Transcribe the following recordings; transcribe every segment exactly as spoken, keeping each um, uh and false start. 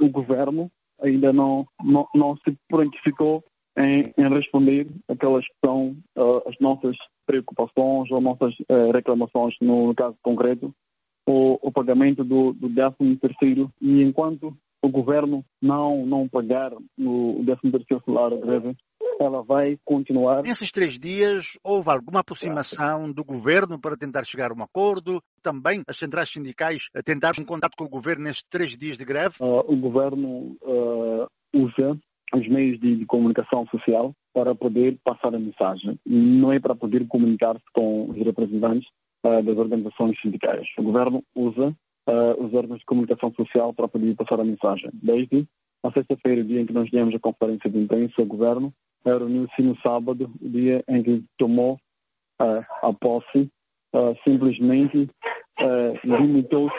o governo ainda não, não, não se prontificou em, em responder aquelas que são uh, as nossas preocupações ou nossas uh, reclamações, no caso concreto, o, o pagamento do, do décimo terceiro. E enquanto o governo não, não pagar o décimo terceiro salário greve, ela vai continuar. Nesses três dias, houve alguma aproximação do governo para tentar chegar a um acordo? Também as centrais sindicais tentaram um contato com o governo nestes três dias de greve? Uh, o governo uh, usa os meios de, de comunicação social para poder passar a mensagem. Não é para poder comunicar-se com os representantes uh, das organizações sindicais. O governo usa uh, os órgãos de comunicação social para poder passar a mensagem. Desde a sexta-feira, o dia em que nós demos a conferência de imprensa, o governo reuniu-se no sábado, o dia em que tomou uh, a posse, uh, simplesmente uh, limitou-se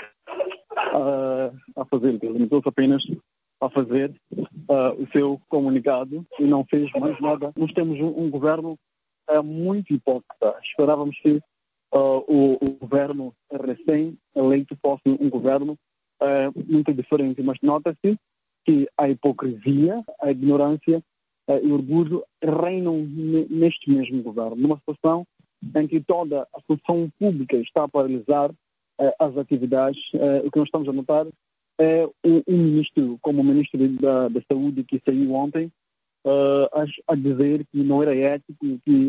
uh, a fazer, limitou-se apenas a fazer uh, o seu comunicado e não fez mais nada. Nós temos um, um governo uh, muito hipócrita. Esperávamos que uh, o, o governo recém-eleito fosse um governo uh, muito diferente, mas nota-se que a hipocrisia, a ignorância uh, e o orgulho reinam neste mesmo governo, numa situação em que toda a função pública está a paralisar uh, as atividades. Uh, o que nós estamos a notar é o, o ministro, como o ministro da, da Saúde, que saiu ontem, uh, a, a dizer que não era ético que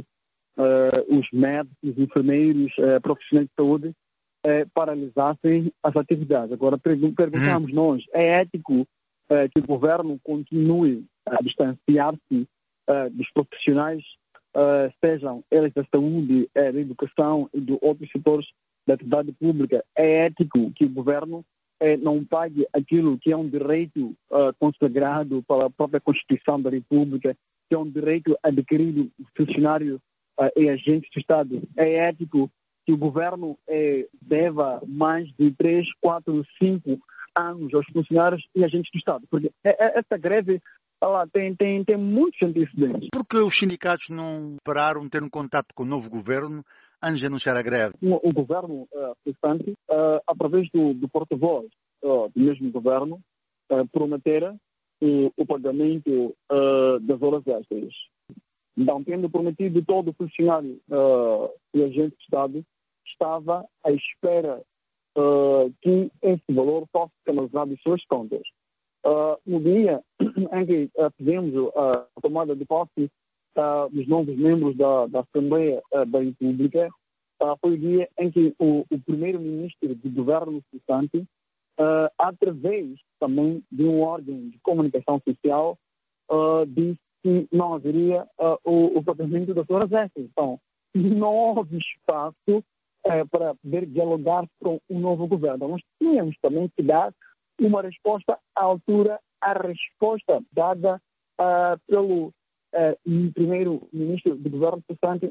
uh, os médicos, os enfermeiros, uh, profissionais de saúde uh, paralisassem as atividades. Agora, perguntamos hum. nós, é ético uh, que o governo continue a distanciar-se uh, dos profissionais, uh, sejam eles da saúde, uh, da educação e de outros setores da atividade pública? É ético que o governo Eh, não pague aquilo que é um direito uh, consagrado pela própria Constituição da República, que é um direito adquirido do funcionário uh, e agente do Estado? É ético que o governo eh, deva mais de três, quatro, cinco anos aos funcionários e agentes do Estado? Porque essa greve ela tem, tem, tem muitos antecedentes. Por que os sindicatos não pararam ter um contato com o novo governo antes de anunciar a greve? O, o governo restante, uh, uh, através do, do porta-voz uh, do mesmo governo, uh, prometera uh, o pagamento uh, das horas extras. Então, tendo prometido, todo o funcionário uh, e agente de Estado estava à espera uh, que esse valor fosse canalizado em suas contas. Uh, no dia em que uh, fizemos uh, a tomada de posse uh, dos novos membros da, da Assembleia uh, da República, uh, foi o dia em que o, o primeiro-ministro do governo cessante, uh, através também de um órgão de comunicação social, uh, disse que não haveria uh, o, o pagamento das horas extras. Então, não houve espaço uh, para poder dialogar com o novo governo. Nós tínhamos também que dar uma resposta à altura, à resposta dada uh, pelo uh, primeiro-ministro do governo cessante